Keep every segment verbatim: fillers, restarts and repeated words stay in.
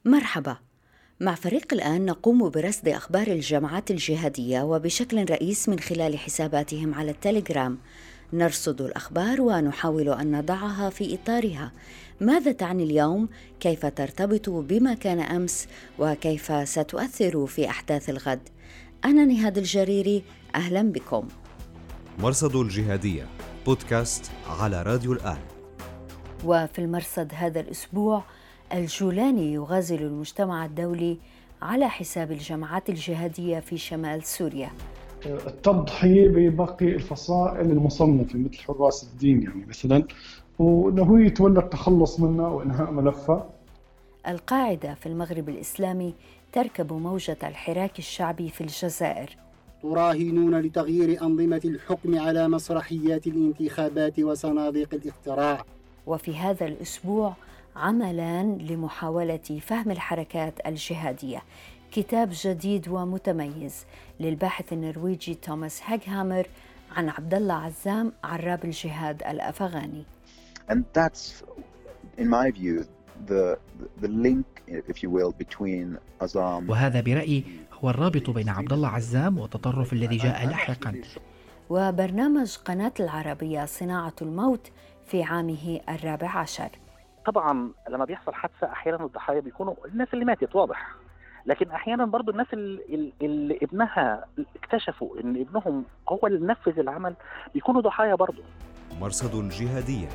مرحبا. مع فريق الآن نقوم برصد أخبار الجماعات الجهادية وبشكل رئيس من خلال حساباتهم على التليجرام. نرصد الأخبار ونحاول أن نضعها في إطارها. ماذا تعني اليوم؟ كيف ترتبط بما كان أمس؟ وكيف ستؤثر في أحداث الغد؟ أنا نهاد الجريري، أهلا بكم. مرصد الجهادية بودكاست على راديو الآن. وفي المرصد هذا الأسبوع، الجولاني يغازل المجتمع الدولي على حساب الجماعات الجهادية في شمال سوريا. التضحية بباقي الفصائل المصنفة مثل حراس الدين يعني مثلا، وأنه هو يتولى التخلص منها وإنهاء ملفها. القاعدة في المغرب الإسلامي تركب موجة الحراك الشعبي في الجزائر. تراهنون لتغيير أنظمة الحكم على مسرحيات الانتخابات وصناديق الاقتراع. وفي هذا الأسبوع عملان لمحاولة فهم الحركات الجهادية، كتاب جديد ومتميز للباحث النرويجي توماس هاغهامر عن عبد الله عزام عراب الجهاد الأفغاني. And that's, in my view, the the link, if you will, between Azam. وهذا برأيي هو الرابط بين عبد الله عزام والتطرف الذي جاء لاحقا. وبرنامج قناة العربية صناعة الموت في عامه الرابع عشر. طبعا لما بيحصل حادثة أحيانا الضحايا بيكونوا الناس اللي ماتت واضح، لكن أحيانا برضو الناس اللي, اللي ابنها اكتشفوا إن ابنهم هو اللي نفذ العمل بيكونوا ضحايا برضو. مرصد الجهادية.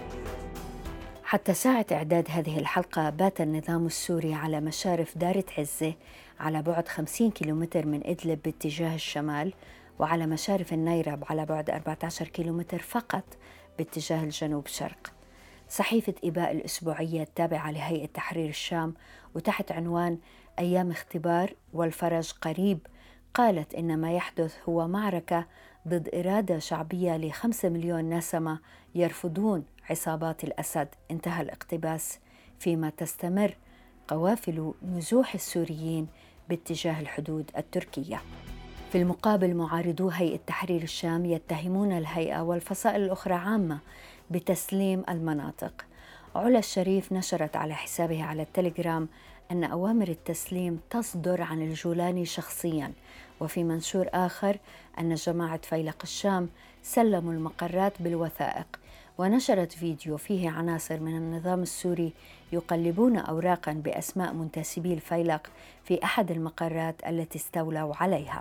حتى ساعة إعداد هذه الحلقة بات النظام السوري على مشارف دارة عزة على بعد خمسين كيلومتر من إدلب باتجاه الشمال، وعلى مشارف النيرب على بعد أربعة عشر كيلومتر فقط باتجاه الجنوب شرق. صحيفة إباء الأسبوعية التابعة لهيئة تحرير الشام وتحت عنوان أيام اختبار والفرج قريب قالت إن ما يحدث هو معركة ضد إرادة شعبية لخمسة مليون نسمة يرفضون عصابات الأسد، انتهى الاقتباس، فيما تستمر قوافل نزوح السوريين باتجاه الحدود التركية. في المقابل معارضو هيئة تحرير الشام يتهمون الهيئة والفصائل الأخرى عامة بتسليم المناطق. علا الشريف نشرت على حسابها على التليجرام أن أوامر التسليم تصدر عن الجولاني شخصياً، وفي منشور آخر أن جماعة فيلق الشام سلموا المقرات بالوثائق، ونشرت فيديو فيه عناصر من النظام السوري يقلبون أوراقاً بأسماء منتسبي الفيلق في أحد المقرات التي استولوا عليها.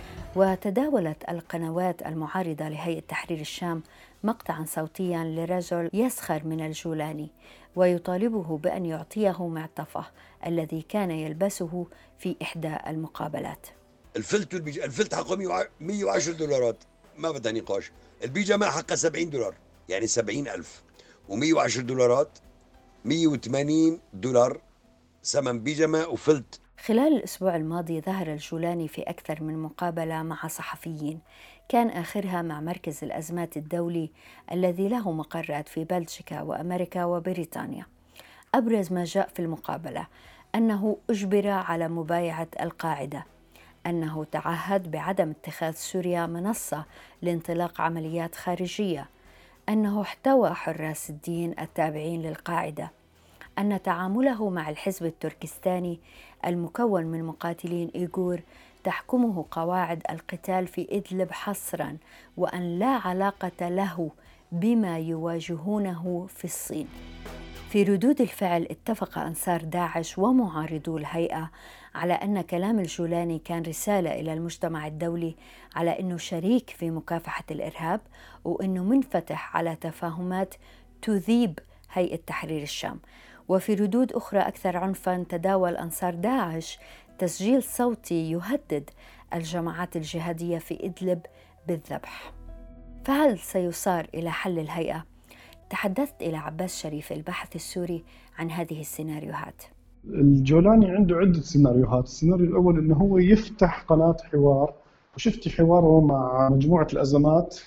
وتداولت القنوات المعارضة لهيئة تحرير الشام مقطعاً صوتياً لرجل يسخر من الجولاني ويطالبه بأن يعطيه معطفه الذي كان يلبسه في إحدى المقابلات. الفلت والبيج... الفلت حقه مية وعشرة دولارات، ما بدها نقاش. البيجامة حقها سبعين دولار، يعني سبعين ألف، ومية وعشرة دولارات مية وثمانين دولار ثمن بيجامة وفلت. خلال الأسبوع الماضي ظهر الجولاني في أكثر من مقابلة مع صحفيين، كان آخرها مع مركز الأزمات الدولي الذي له مقرات في بلجيكا وأمريكا وبريطانيا. أبرز ما جاء في المقابلة أنه أجبر على مبايعة القاعدة، أنه تعهد بعدم اتخاذ سوريا منصة لانطلاق عمليات خارجية، أنه احتوى حراس الدين التابعين للقاعدة، أن تعامله مع الحزب التركستاني المكون من مقاتلين إيغور تحكمه قواعد القتال في إدلب حصراً، وأن لا علاقة له بما يواجهونه في الصين. في ردود الفعل اتفق أنصار داعش ومعارضو الهيئة على أن كلام الجولاني كان رسالة إلى المجتمع الدولي على أنه شريك في مكافحة الإرهاب، وأنه منفتح على تفاهمات تذيب هيئة تحرير الشام. وفي ردود أخرى أكثر عنفاً تداول أنصار داعش تسجيل صوتي يهدد الجماعات الجهادية في إدلب بالذبح. فهل سيصار إلى حل الهيئة؟ تحدثت إلى عباس شريف الباحث السوري عن هذه السيناريوهات. الجولاني عنده عدة سيناريوهات. السيناريو الأول أنه هو يفتح قناة حوار، وشفت حواره مع مجموعة الأزمات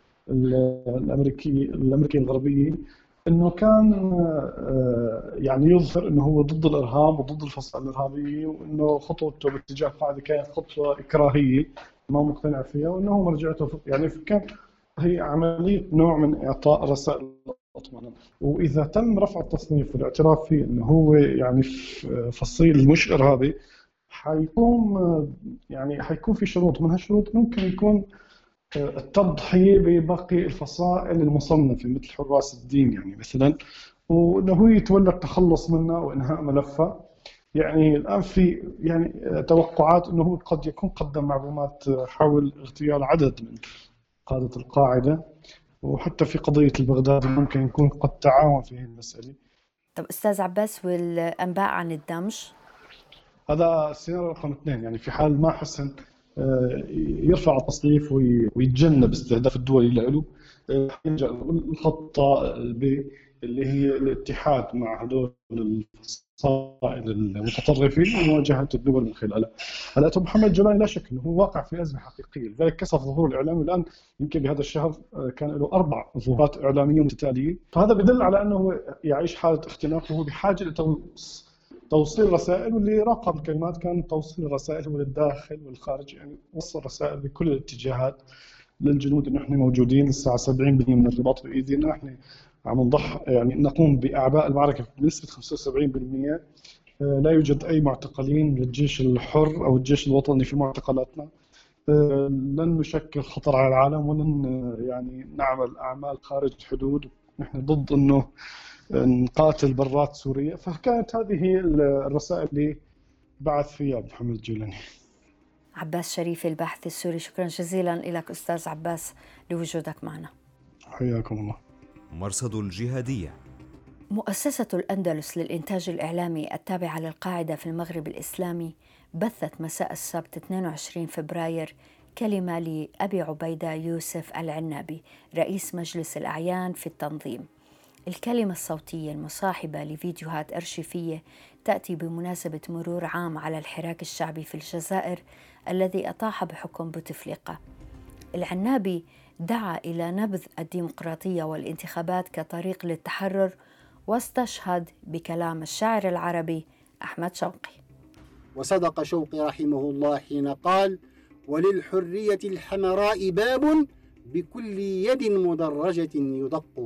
الأمريكية الأمريكية الغربية، انه كان يعني يظهر انه هو ضد الارهاب وضد الفصائل الارهابيه، وانه خطوته باتجاه القاعده كانت خطوه اكراهيه ما مقتنع فيها، وانه مرجعته يعني كان هي عمليه نوع من اعطاء رسائل اطمئنان. واذا تم رفع التصنيف والاعتراف فيه انه هو يعني فصيل مش ارهابي، حيكون يعني حيكون في شروط، من هالشروط ممكن يكون التضحية بباقي الفصائل المصنفة مثل حراس الدين يعني مثلا، وانه هو يتولى التخلص منها وانهاء ملفها. يعني الان في يعني توقعات انه هو قد يكون قدم معلومات حول اغتيال عدد من قادة القاعدة، وحتى في قضية البغدادي ممكن يكون قد تعاون في هذه المسألة. طب أستاذ عباس، والأنباء عن الدمج؟ هذا السيناريو رقم اثنين، يعني في حال ما حسن يرفع التصنيف ويتجنب استهداف الدول اللي له، يلجأ الخطة اللي هي الاتحاد مع هذول الفصائل المتطرفين ومواجهة الدول من خلالها. هلا أبو محمد الجولاني لا شك أنه هو واقع في أزمة حقيقية، لذلك كثر ظهور الإعلامي. الآن يمكن بهذا الشهر كان له أربع ظهورات إعلامية متتالية، فهذا بدل على أنه يعيش حالة اختناق وهو بحاجة لتوصيل رسائل، واللي راقب الكلمات كان توصيل رسائل للداخل والخارج، يعني وصل رسائل بكل الاتجاهات للجنود انه احنا موجودين الساعه سبعين بالمئة من الرباط بايدينا، احنا عم نضح يعني نقوم باعباء المعركه بنسبه خمسة وسبعين بالمئة. لا يوجد اي معتقلين للجيش الحر او الجيش الوطني في معتقلاتنا، لن نشكل خطر على العالم ولن يعني نعمل اعمال خارج الحدود، نحن ضد انه نقاتل برات سوريا. فكانت هذه هي الرسائل اللي بعث فيها أبو محمد الجولاني. عباس شريف الباحث السوري، شكرا جزيلا لك أستاذ عباس لوجودك معنا. حياكم الله. مرصد الجهادية. مؤسسة الأندلس للإنتاج الإعلامي التابعة للقاعدة في المغرب الإسلامي بثت مساء السبت اثنين وعشرين فبراير كلمة لأبي عبيدة يوسف العنابي رئيس مجلس الأعيان في التنظيم. الكلمة الصوتية المصاحبة لفيديوهات أرشيفية تأتي بمناسبة مرور عام على الحراك الشعبي في الجزائر الذي أطاح بحكم بوتفليقة. العنابي دعا إلى نبذ الديمقراطية والانتخابات كطريق للتحرر، واستشهد بكلام الشاعر العربي أحمد شوقي. وصدق شوقي رحمه الله حين قال: وللحرية الحمراء باب بكل يد مدرجة يدق.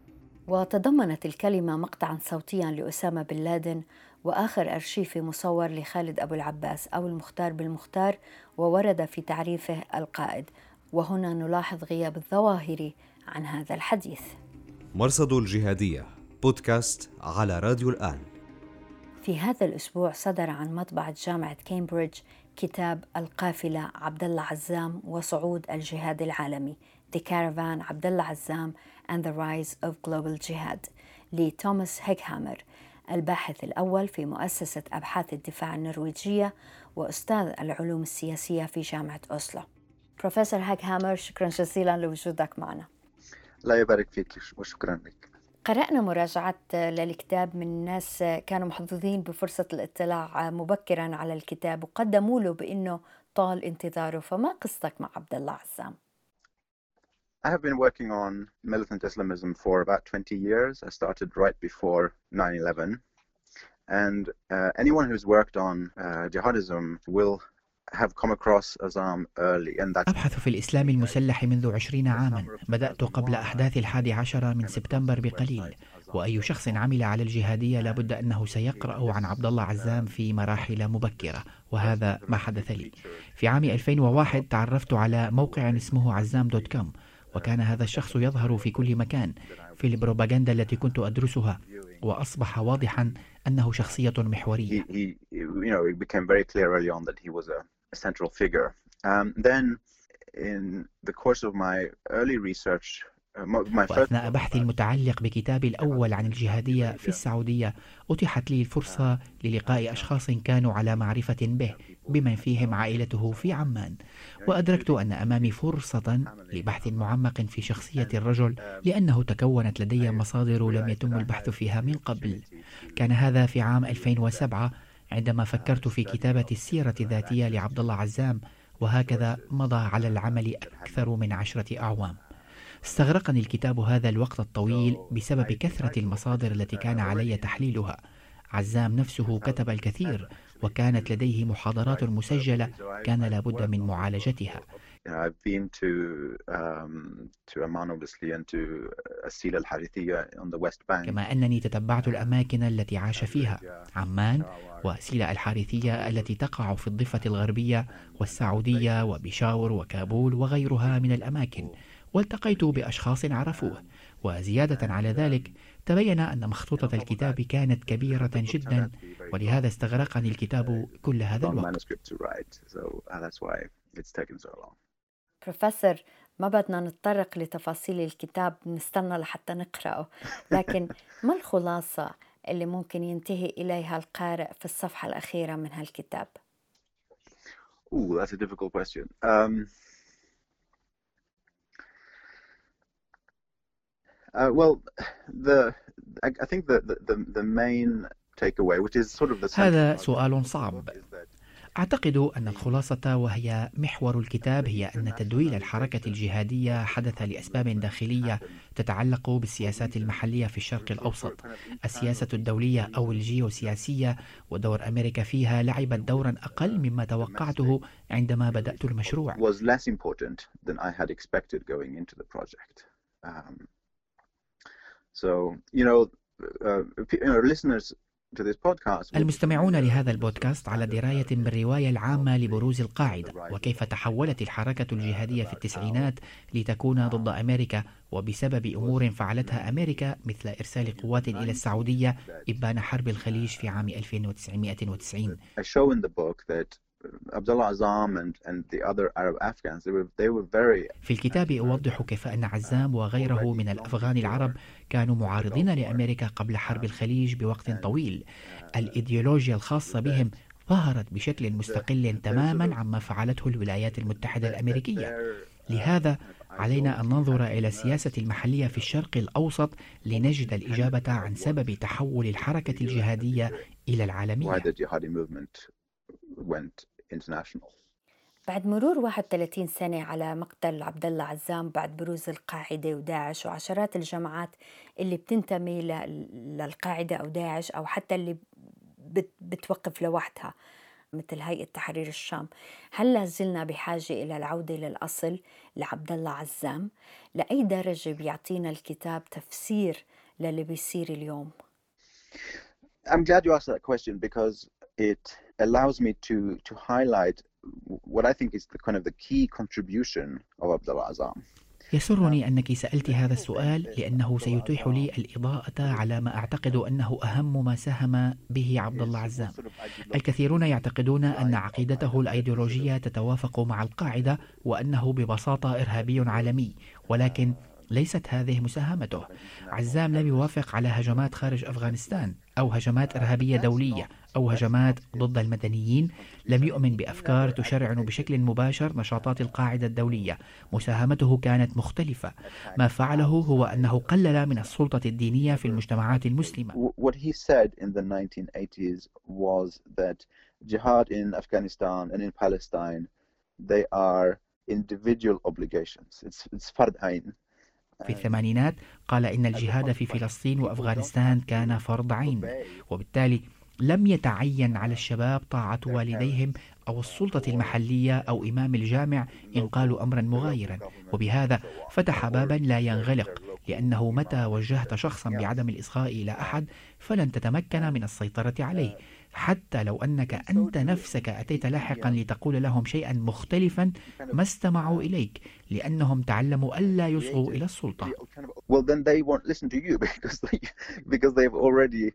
وتضمنت الكلمة مقطعا صوتيا لأسامة بن لادن وآخر أرشيفي مصور لخالد أبو العباس أو المختار بالمختار، وورد في تعريفه القائد. وهنا نلاحظ غياب الظواهر عن هذا الحديث. مرصد الجهادية بودكاست على راديو الآن. في هذا الأسبوع صدر عن مطبعة جامعة كامبريدج كتاب القافلة عبد الله عزام وصعود الجهاد العالمي The Caravan عبد الله عزام and the Rise of Global Jihad لتوماس هيغهامر، الباحث الأول في مؤسسة أبحاث الدفاع النرويجية وأستاذ العلوم السياسية في جامعة أوسلو. بروفيسور هيغهامر، شكرا جزيلا لوجودك معنا. لا يبارك فيك وشكرا لك. قرأنا مراجعات للكتاب من ناس كانوا محظوظين بفرصة الاطلاع مبكرا على الكتاب وقدموا له بأنه طال انتظاره، فما قصتك مع عبد الله عزام؟ I have been working on militant Islamism for about twenty years. I started right before nine eleven, and uh, anyone who's worked on uh, jihadism will have come across Azam early, and that's... أبحث في الإسلام المسلح منذ عشرين عاما. بدأت قبل أحداث الحادي عشر من سبتمبر بقليل، وأي شخص عمل على الجهادية لابد أنه سيقرأ عن عبد الله عزام في مراحل مبكرة، وهذا ما حدث لي. في عام ألفين وواحد تعرفت على موقع اسمه عزام دوت كوم، وكان هذا الشخص يظهر في كل مكان في البروباغندا التي كنت أدرسها، وأصبح واضحا أنه شخصية محورية. He, he, you know, it became very clear early on that he was a, a central figure. Um, then, in the course of my early research, uh, my first... وأثناء بحثي المتعلق بكتابي الأول عن الجهادية في السعودية، أتيحت لي الفرصة للقاء أشخاص كانوا على معرفة به، بمن فيهم عائلته في عمان، وأدركت أن أمامي فرصة لبحث معمق في شخصية الرجل، لأنه تكونت لدي مصادر لم يتم البحث فيها من قبل. كان هذا في عام ألفين وسبعة عندما فكرت في كتابة السيرة الذاتية لعبد الله عزام، وهكذا مضى على العمل أكثر من عشرة أعوام. استغرقني الكتاب هذا الوقت الطويل بسبب كثرة المصادر التي كان علي تحليلها. عزام نفسه كتب الكثير، وكانت لديه محاضرات مسجلة كان لابد من معالجتها. You know, I've been to um, to Amman obviously and to Asila al-Harithiyya on the West Bank. كما أنني تتبعت الأماكن التي عاش فيها، عمان وأسيلا الحارثية التي تقع في الضفة الغربية، والسعودية وبيشاور وكابول وغيرها من الأماكن، والتقيت بأشخاص عرفوه. وزيادة على ذلك تبين أن مخطوطة الكتاب كانت كبيرة جدا، ولهذا استغرقني الكتاب كل هذا الوقت. بروفيسور، ما بدنا نتطرق لتفاصيل الكتاب، نستنى لحتى نقرأه، لكن ما الخلاصة اللي ممكن ينتهي إليها القارئ في الصفحة الأخيرة من هالكتاب؟ Ooh, that's a difficult question. Um, uh, well, the I, I think the, the the main takeaway, which is sort of the هذا سؤال صعب. أعتقد أن الخلاصة وهي محور الكتاب هي أن تدويل الحركة الجهادية حدث لأسباب داخلية تتعلق بالسياسات المحلية في الشرق الأوسط. السياسة الدولية أو الجيوسياسية ودور أمريكا فيها لعبت دورا أقل مما توقعته عندما بدأت المشروع. was less important than I had expected going into the project. Um, so you know, uh, you know, listeners. المستمعون لهذا البودكاست على دراية بالرواية العامة لبروز القاعدة وكيف تحولت الحركة الجهادية في التسعينات لتكون ضد أمريكا، وبسبب أمور فعلتها أمريكا مثل إرسال قوات إلى السعودية إبان حرب الخليج في عام ألف وتسعمائة وتسعين. في الكتاب أوضح كيف أن عزام وغيره من الأفغان العرب كانوا معارضين لأمريكا قبل حرب الخليج بوقت طويل. الإيديولوجيا الخاصة بهم ظهرت بشكل مستقل تماما عما فعلته الولايات المتحدة الأمريكية. لهذا علينا أن ننظر إلى السياسة المحلية في الشرق الأوسط لنجد الإجابة عن سبب تحول الحركة الجهادية إلى العالمية. بعد مرور واحد وثلاثين سنة على مقتل عبد الله عزام، بعد بروز القاعدة وداعش وعشرات الجماعات اللي بتنتمي للقاعدة أو داعش أو حتى اللي بتوقف لوحدها مثل هيئة تحرير الشام، هل لازلنا بحاجة إلى العودة للأصل لعبد الله عزام؟ لأي درجة بيعطينا الكتاب تفسير للي بيصير اليوم؟ I'm glad you asked that question because it allows me to to highlight what I think is the kind of the key contribution of Abdullah Azzam. يسرني أنك سألت هذا السؤال لأنه سيتيح لي الإضاءة على ما أعتقد أنه أهم ما ساهم به عبد الله عزام. الكثيرون يعتقدون أن عقيدته الأيديولوجية تتوافق مع القاعدة وأنه ببساطة إرهابي عالمي، ولكن ليست هذه مساهمته. عزام لم يوافق على هجمات خارج أفغانستان أو هجمات إرهابية دولية أو هجمات ضد المدنيين. لم يؤمن بأفكار تشرعن بشكل مباشر نشاطات القاعدة الدولية. مساهمته كانت مختلفة. ما فعله هو أنه قلل من السلطة الدينية في المجتمعات المسلمة. What he said in the nineteen eighties was that jihad in Afghanistan and in Palestine they are individual obligations. It's it's فرض عين. في الثمانينات قال إن الجهاد في فلسطين وأفغانستان كان فرض عين، وبالتالي لم يتعين على الشباب طاعة والديهم أو السلطة المحلية أو إمام الجامع إن قالوا أمرا مغايرا، وبهذا فتح بابا لا ينغلق، لأنه متى وجهت شخصا بعدم الإصغاء إلى أحد فلن تتمكن من السيطرة عليه، حتى لو أنك أنت نفسك أتيت لاحقا لتقول لهم شيئا مختلفا ما استمعوا إليك، لأنهم تعلموا ألا يصغوا إلى السلطة. Well, then they won't listen to you because they, because they've already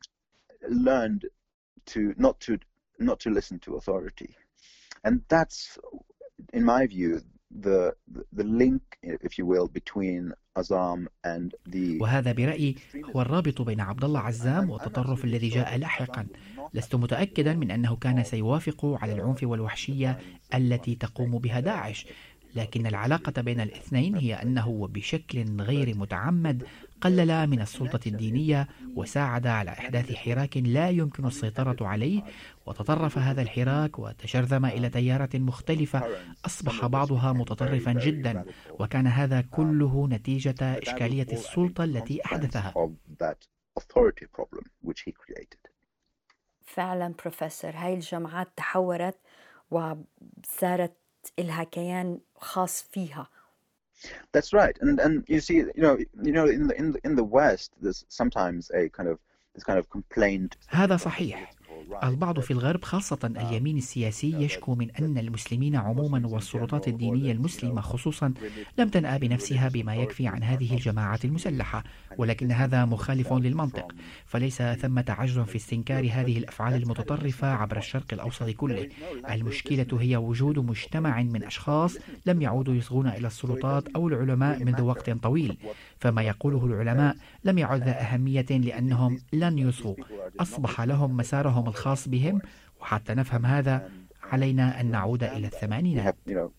learned to not to not to listen to authority, and that's, in my view, the the link, if you will, between Azzam and the. وهذا برأيي هو الرابط بين عبد الله عزام والتطرف الذي جاء لاحقا. لست متأكدا من أنه كان سيوافق على العنف والوحشية التي تقوم بها داعش، لكن العلاقة بين الاثنين هي أنه بشكل غير متعمد قلل من السلطة الدينية وساعد على إحداث حراك لا يمكن السيطرة عليه، وتطرف هذا الحراك وتشرذم إلى تيارات مختلفة أصبح بعضها متطرفا جدا، وكان هذا كله نتيجة إشكالية السلطة التي أحدثها. فعلا بروفيسور، هاي الجماعات تحورت وصارت إلها كيان خاص فيها. That's right, and and you see, you know, you know, in the in the in the West, there's sometimes a kind of this kind of complaint. هذا صحيح. البعض في الغرب خاصة اليمين السياسي يشكو من أن المسلمين عموما والسلطات الدينية المسلمة خصوصا لم تنأ بنفسها بما يكفي عن هذه الجماعات المسلحة، ولكن هذا مخالف للمنطق، فليس ثمة عجز في استنكار هذه الأفعال المتطرفة عبر الشرق الأوسط كله. المشكلة هي وجود مجتمع من أشخاص لم يعودوا يصغون إلى السلطات أو العلماء منذ وقت طويل، فما يقوله العلماء لم يعد ذا أهمية لأنهم لن يصغوا، أصبح لهم مسارهم الخاص بهم، وحتى نفهم هذا علينا أن نعود إلى الثمانينات.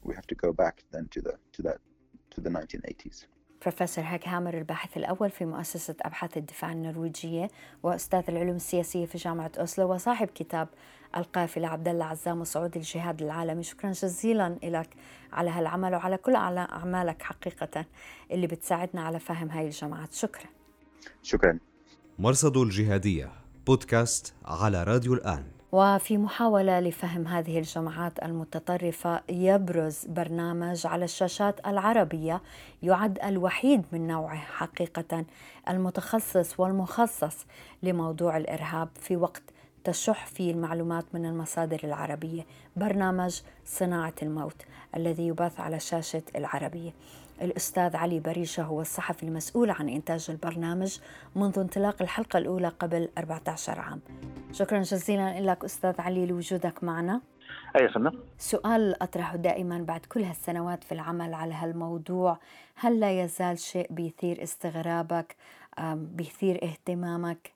بروفيسور هاك هامر، الباحث الأول في مؤسسة أبحاث الدفاع النرويجية وأستاذ العلوم السياسية في جامعة أوسلو وصاحب كتاب القافلة، عبد الله عزام وصعود الجهاد العالمي، شكرا جزيلا لك على هالعمل وعلى كل أعمالك حقيقة اللي بتساعدنا على فهم هاي الجماعات. شكرا. شكرا. مرصد الجهادية بودكاست على راديو الآن. وفي محاولة لفهم هذه الجماعات المتطرفة يبرز برنامج على الشاشات العربية يعد الوحيد من نوعه حقيقة، المتخصص والمخصص لموضوع الإرهاب في وقت تشح فيه المعلومات من المصادر العربية، برنامج صناعة الموت الذي يبث على شاشة العربية. الأستاذ علي بريشة هو الصحفي المسؤول عن إنتاج البرنامج منذ انطلاق الحلقة الأولى قبل أربعة عشر عام. شكرا جزيلا لك أستاذ علي لوجودك معنا. أي فندم. سؤال أطرحه دائما بعد كل هالسنوات في العمل على هالموضوع، هل لا يزال شيء بيثير استغرابك، بيثير اهتمامك؟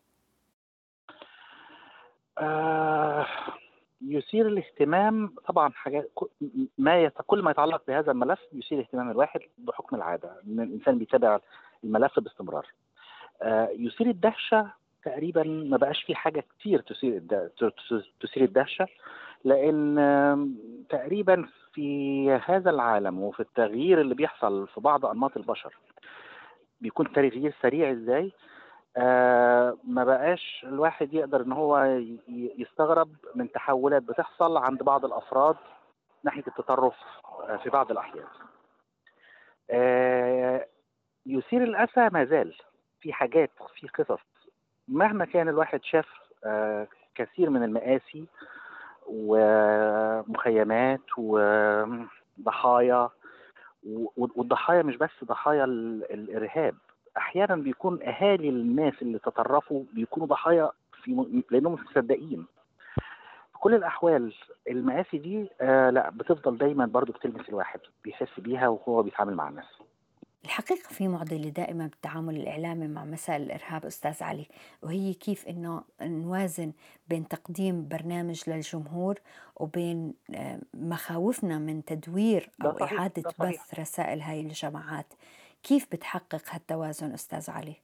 آه يثير الاهتمام طبعا حاجات، ما يت... كل ما يتعلق بهذا الملف يثير اهتمام الواحد بحكم العاده ان الانسان بيتابع الملف باستمرار. آه يثير الدهشه تقريبا ما بقاش في حاجه كتير تثير الد... تثير الدهشه، لان آه تقريبا في هذا العالم وفي التغيير اللي بيحصل في بعض انماط البشر بيكون تغيير سريع ازاي. آه ما بقاش الواحد يقدر ان هو يستغرب من تحولات بتحصل عند بعض الافراد ناحيه التطرف آه في بعض الاحيان. آه يثير الاسى ما زال في حاجات، في قصص مهما كان الواحد شاف آه كثير من المآسي ومخيمات وضحايا، والضحايا مش بس ضحايا الارهاب، احيانا بيكون اهالي الناس اللي تطرفوا بيكونوا ضحايا في م... لانهم مش مصدقين. في كل الاحوال المآسي دي آه لا بتفضل دايما برضو بتلمس الواحد، بيحس بيها وهو بيتعامل مع الناس. الحقيقة في معضلة دائما بالتعامل الإعلامي مع مسائل الإرهاب أستاذ علي، وهي كيف إنه نوازن بين تقديم برنامج للجمهور وبين مخاوفنا من تدوير أو إعادة بث رسائل هاي الجماعات. كيف بتحقق هالتوازن أستاذ علي؟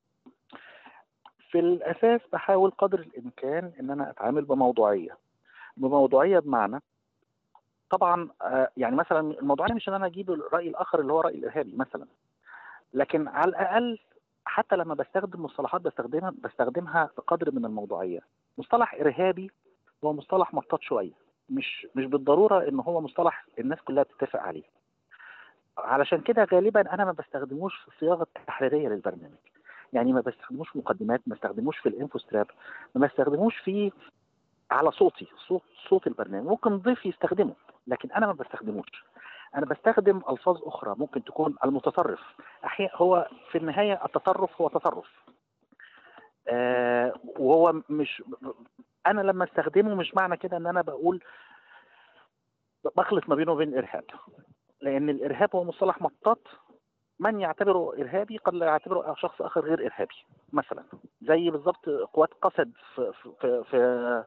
في الأساس بحاول قدر الإمكان إن أنا أتعامل بموضوعية. بموضوعية بمعنى طبعا يعني مثلا الموضوعية مش إن أنا أجيب الرأي الآخر اللي هو رأي الإرهابي مثلا، لكن على الأقل حتى لما بستخدم مصطلحات بستخدمها بستخدمها بقدر من الموضوعية. مصطلح إرهابي هو مصطلح مطاط شوية، مش مش بالضرورة إن هو مصطلح الناس كلها بتتفق عليه. علشان كده غالبا انا ما بستخدموش في الصياغه التحريريه للبرنامج، يعني ما بستخدموش في مقدمات، ما بستخدموش في الانفوستراب، ما بستخدموش في على صوتي، صوت صوت البرنامج. ممكن ضيف يستخدمه لكن انا ما بستخدموش. انا بستخدم الفاظ اخرى ممكن تكون المتطرف. احيانا هو في النهايه التطرف هو تطرف، آه وهو مش، انا لما استخدمه مش معنى كده ان انا بقول بخلط ما بينه وبين الارهاب، لأن الإرهاب هو مصطلح مطاط. من يعتبره إرهابي قد لا يعتبره شخص آخر غير إرهابي. مثلا زي بالضبط قوات قسد في في في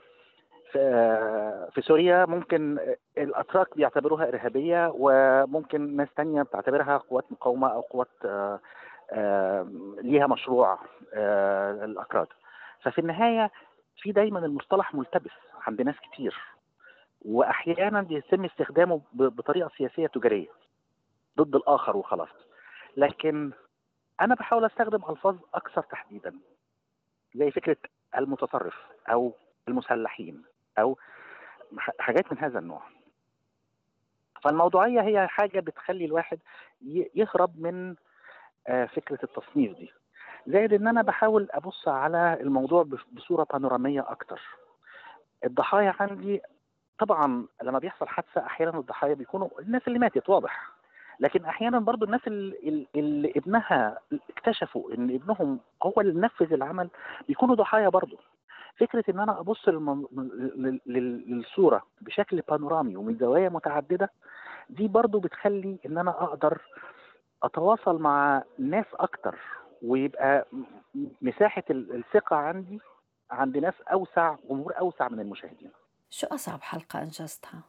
في, في سوريا، ممكن الأتراك بيعتبروها إرهابية وممكن ناس تانية بتعتبرها قوات مقاومة أو قوات آآ آآ ليها مشروع الأكراد. ففي النهاية في دايما المصطلح ملتبس عند ناس كتير، واحيانا بيتم استخدامه بطريقه سياسيه تجاريه ضد الاخر وخلاص. لكن انا بحاول استخدم الفاظ اكثر تحديدا، زي فكره المتطرف او المسلحين او حاجات من هذا النوع. فالموضوعيه هي حاجه بتخلي الواحد يهرب من فكره التصنيف دي، زائد ان انا بحاول ابص على الموضوع بصوره بانوراميه اكتر. الضحايا عندي طبعا لما بيحصل حادثه احيانا الضحايا بيكونوا الناس اللي ماتت واضح، لكن احيانا برضو الناس اللي, اللي ابنها اكتشفوا ان ابنهم هو اللي نفذ العمل بيكونوا ضحايا برضو. فكره ان انا ابص للصوره بشكل بانورامي ومن زوايا متعدده دي برضو بتخلي ان انا اقدر اتواصل مع ناس اكتر، ويبقى مساحه الثقه عندي عند ناس اوسع، جمهور اوسع من المشاهدين. شو اصعب حلقه انجزتها؟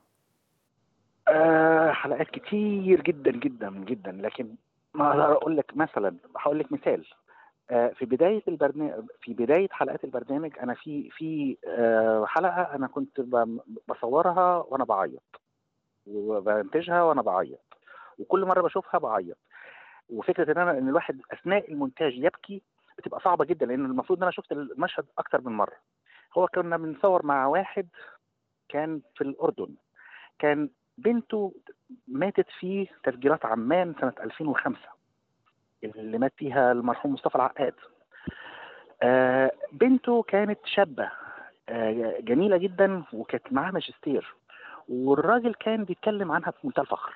آه حلقات كتير جدا جدا جدا، لكن ما اقدر اقول لك مثلا. هقول لك مثال. آه في بدايه البرنامج، في بدايه حلقات البرنامج انا في في آه حلقه انا كنت بصورها وانا بعيط وبنتجها وانا بعيط، وكل مره بشوفها بعيط. وفكره ان انا ان الواحد اثناء المونتاج يبكي بتبقى صعبه جدا، لان المفروض ان انا شفت المشهد اكتر من مره. هو كنا بنصور مع واحد كان في الاردن، كان بنته ماتت في تفجيرات عمان سنه ألفين وخمسة اللي مات فيها المرحوم مصطفى العقاد. آه بنته كانت شابه آه جميله جدا وكانت معاها ماجستير، والراجل كان بيتكلم عنها بمنتهى الفخر،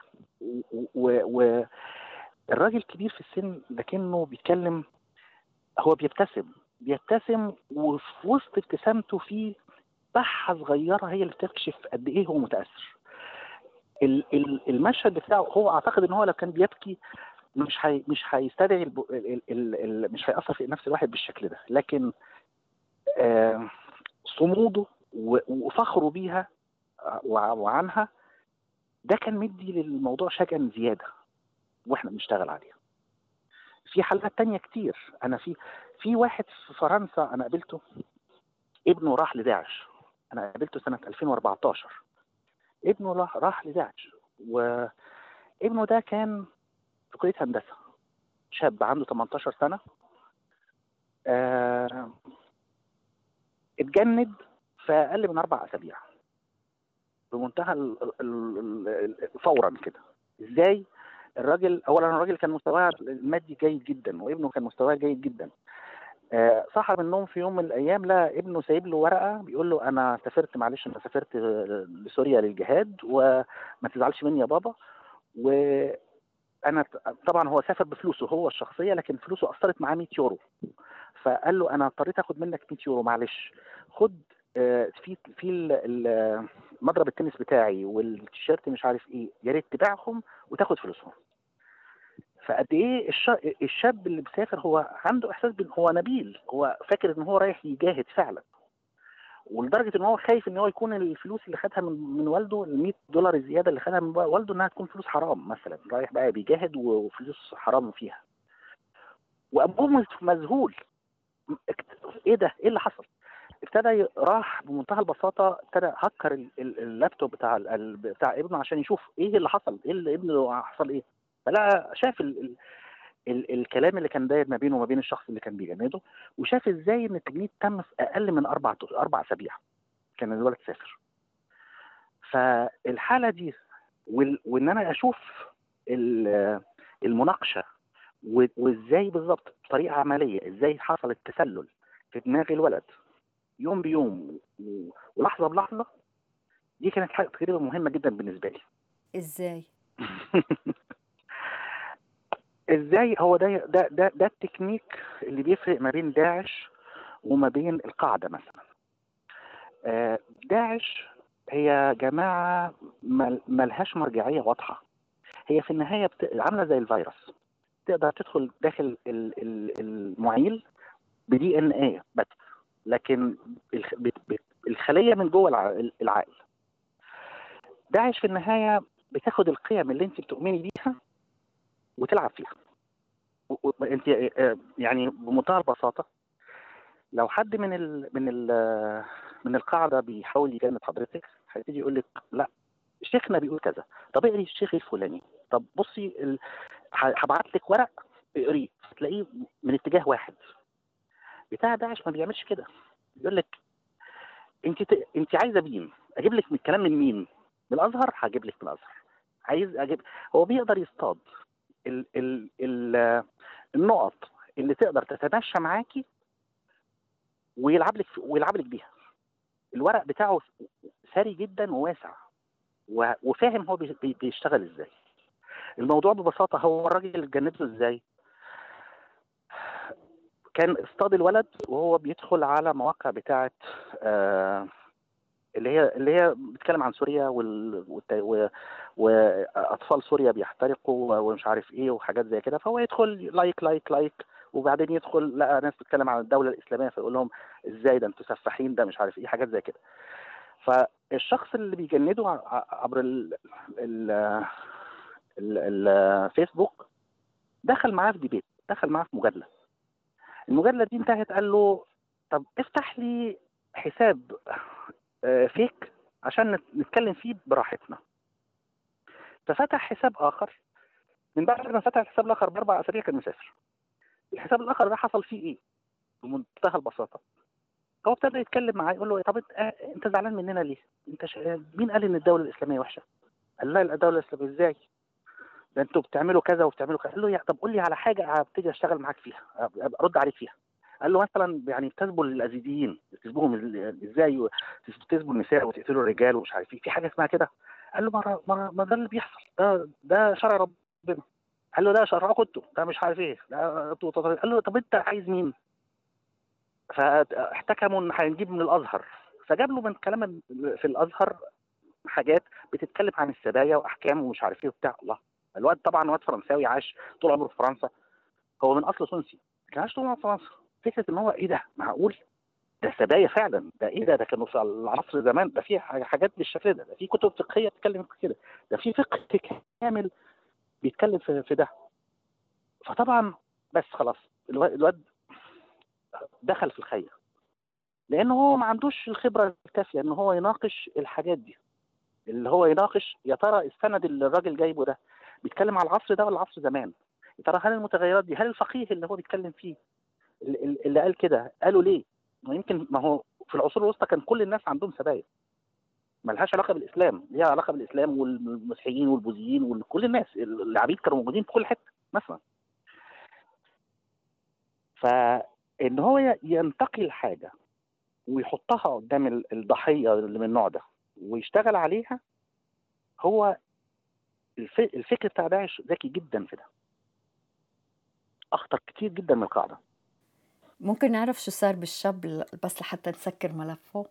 والراجل كبير في السن لكنه بيتكلم، هو بيبتسم بيبتسم وفي وسط ابتسامته في بحة صغيرة هي اللي بتكشف قد ايه هو متأثر. المشهد بتاعه هو اعتقد ان هو لو كان بيبكي مش حي مش هيستدعي ال ال ال مش هيأثر في نفس الواحد بالشكل ده، لكن آه صموده وفخره بيها وعنها ده كان مدي للموضوع شجن زيادة واحنا بنشتغل عليها. في حلقات تانية كتير. انا في في واحد في فرنسا انا قابلته ابنه راح لداعش، انا قابلته سنة ألفين وأربعتاشر. ابنه راح لداعش، وابنه ده كان في كلية هندسة، شاب عنده تمنتاشر سنة، آه... اتجند في أقل من أربع أسابيع بمنتهى ال... ال... ال... فورا كده. ازاي؟ الراجل اولا الراجل كان مستواه المادي جيد جدا، وابنه كان مستواه جيد جدا. آه صحى من النوم في يوم من الايام لا ابنه سايب له ورقه بيقول له انا سافرت، معلش انا سافرت لسوريا للجهاد وما تزعلش مني يا بابا. وانا طبعا هو سافر بفلوسه هو الشخصيه، لكن فلوسه اثرت معاه مية يورو. فقال له انا اضطريت اخد منك مية يورو، معلش خد آه في في مضرب التنس بتاعي والتيشيرت مش عارف ايه، يا ريت تبيعهم وتاخد فلوسهم. فقد ايه الشاب اللي بيسافر هو عنده احساس بان هو نبيل، هو فاكر ان هو رايح يجاهد فعلا، ولدرجه ان هو خايف ان هو يكون الفلوس اللي خدها من, من والده ال مية دولار الزياده اللي خدها من والده انها تكون فلوس حرام مثلا، رايح بقى بيجاهد وفلوس حرام فيها. وابوه مذهول، ايه ده؟ ايه اللي حصل؟ ابتدى راح بمنتهى البساطه ابتدى هكر اللابتوب بتاع بتاع ابنه عشان يشوف ايه اللي حصل، ايه اللي ابنه حصل ايه. فلا شاف ال ال ال الكلام اللي كان داير ما بينه وما بين الشخص اللي كان بيجنده، وشاف ازاي ان التجنيد تم في اقل من اربع اربع اسابيع كان الولد سافر. فالحاله دي وان انا اشوف المناقشه وازاي بالظبط بطريقه عمليه ازاي حصل التسلل في دماغ الولد يوم بيوم ولحظه بلحظه، دي كانت حاجه تقريبا مهمه جدا بالنسبه لي. ازاي؟ ازاي هو ده ده ده ده التكنيك اللي بيفرق ما بين داعش وما بين القاعده مثلا. آه داعش هي جماعه ملهاش مرجعيه واضحه، هي في النهايه بت... عامله زي الفيروس، تقدر تدخل داخل المعيل بدي ان ايه بس، لكن الخليه من جوه العقل. داعش في النهايه بتاخد القيم اللي انت بتؤمني بيها وتلعب فيها. انت يعني بمنتهى البساطه لو حد من ال من ال من القاعده بيحاول يجند حضرتك هيبتدي يقول لك لا شيخنا بيقول كذا، طب اقري الشيخ الفلاني، طب بصي ال... هبعت لك ورق اقريه تلاقيه من اتجاه واحد. بتاع داعش ما بيعملش كده، بيقول لك انت ت... انت عايزه مين؟ اجيب لك من الكلام من مين؟ من الازهر هجيب لك من الازهر، عايز اجيب، هو بيقدر يصطاد ال ال ال النقط اللي تقدر تتماشى معاكي ويلعب لك ويلعب لك بيها. الورق بتاعه ثري جدا وواسع وفاهم هو بيشتغل ازاي. الموضوع ببساطه، هو الراجل اللي اتجنده ازاي؟ كان اصطاد الولد وهو بيدخل على مواقع بتاعه آه اللي هي اللي هي بتتكلم عن سوريا وال... والت... واطفال سوريا بيحترقوا ومش عارف ايه وحاجات زي كده، فهو يدخل لايك لايك لايك وبعدين يدخل لقى ناس بتتكلم عن الدوله الاسلاميه فيقول لهم ازاي ده انتوا سفاحين، ده مش عارف ايه، حاجات زي كده. فالشخص اللي بيجنده عبر ال... ال... ال... الفيسبوك دخل معاه في ديبيت، دخل معاه في مجادله. المجادله دي انتهت، قال له طب افتح لي حساب فيك عشان نتكلم فيه براحتنا. ففتح حساب اخر، من بعد ما فتح الحساب الاخر باربع اسابيع كان مسافر. الحساب الاخر ده حصل فيه ايه؟ بمنتهى البساطه، هو ابتدى يتكلم معاه يقول له طب انت زعلان مننا ليه؟ انت ش... مين قال ان الدوله الاسلاميه وحشه؟ قال لا الدوله الاسلاميه ازاي؟ ده انتوا بتعملوا كذا وبتعملوا كذا. قال له طب قول لي على حاجه ابتدي اشتغل معاك فيها، ارد عليك فيها. قال له مثلا يعني بتسبوا الازيديين، بتسبوهم ازاي؟ بتسبوا النساء وتقتلوا الرجال ومش عارف ايه، في حاجه اسمها كده؟ قال له ما ما, ما ده اللي بيحصل، ده ده شرع ربنا. قال له ده شرعكم انتوا، ده مش عارف ايه، ده انتوا. قال له طب انت عايز مين؟ فاحتكموا ان هنجيب من الازهر، فجاب له من كلام في الازهر حاجات بتتكلم عن السبايا واحكام ومش عارف ايه وبتاع. الله، الواد طبعا واد فرنساوي عاش طول عمره في فرنسا، هو من اصل تونسي كان عايش طول عمره في فرنسا. فكره ان هو ايه ده، معقول ده سبايا فعلا، ده ايه ده، ده كانوا في العصر زمان، ده في حاجات بالشكل ده، ده في كتب فقهيه بتتكلم في كده، ده في فقه كامل بيتكلم في, في ده. فطبعا بس خلاص الواد دخل في الخير، لانه هو ما عندوش الخبره الكافيه ان هو يناقش الحاجات دي، اللي هو يناقش يا ترى السند اللي الراجل جايبه ده بيتكلم على العصر ده ولا العصر زمان، يا ترى هل المتغيرات دي، هل الفقيه اللي هو بيتكلم فيه اللي قال كده قالوا ليه؟ ما يمكن ما هو في العصور الوسطى كان كل الناس عندهم سبايا، ما لهاش علاقه بالاسلام، ليها علاقه بالاسلام والمسيحيين والبوذيين وكل الناس، العبيد كانوا موجودين في كل حته مثلا. فان هو ينتقي الحاجه ويحطها قدام الضحيه اللي من النوع ده ويشتغل عليها، هو الفكر بتاع داعش ذكي جدا في ده، اخطر كتير جدا من القاعده. ممكن نعرف شو صار بالشاب بس لحتى نسكر ملفه؟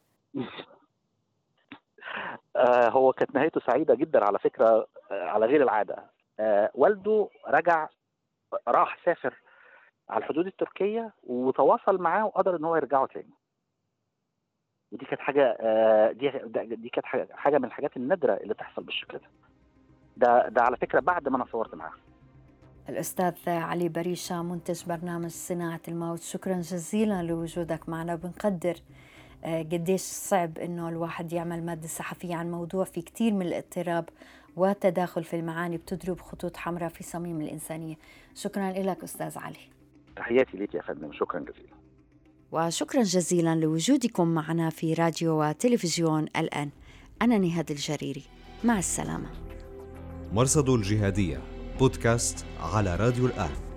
آه هو كانت نهايته سعيده جدا على فكره، آه على غير العاده. آه والده رجع، راح سافر على الحدود التركيه وتواصل معاه وقدر ان هو يرجعه تاني. ودي كانت حاجه آه دي دي كانت حاجه, حاجة من الحاجات النادره اللي تحصل بالشكل ده. ده ده على فكره بعد ما انا صورت معاه. الأستاذ علي بريشة، منتج برنامج صناعة الموت، شكرا جزيلا لوجودك معنا. بنقدر قديش صعب إنه الواحد يعمل مادة صحفية عن موضوع في كتير من الاضطراب والتداخل في المعاني بتضرب خطوط حمراء في صميم الإنسانية. شكرا لك أستاذ علي. تحياتي لك يا فندم، شكرا جزيلا. وشكرا جزيلا لوجودكم معنا في راديو وتلفزيون الآن. أنا نهاد الجريري، مع السلامة. مرصد الجهادية بودكاست على راديو الآن.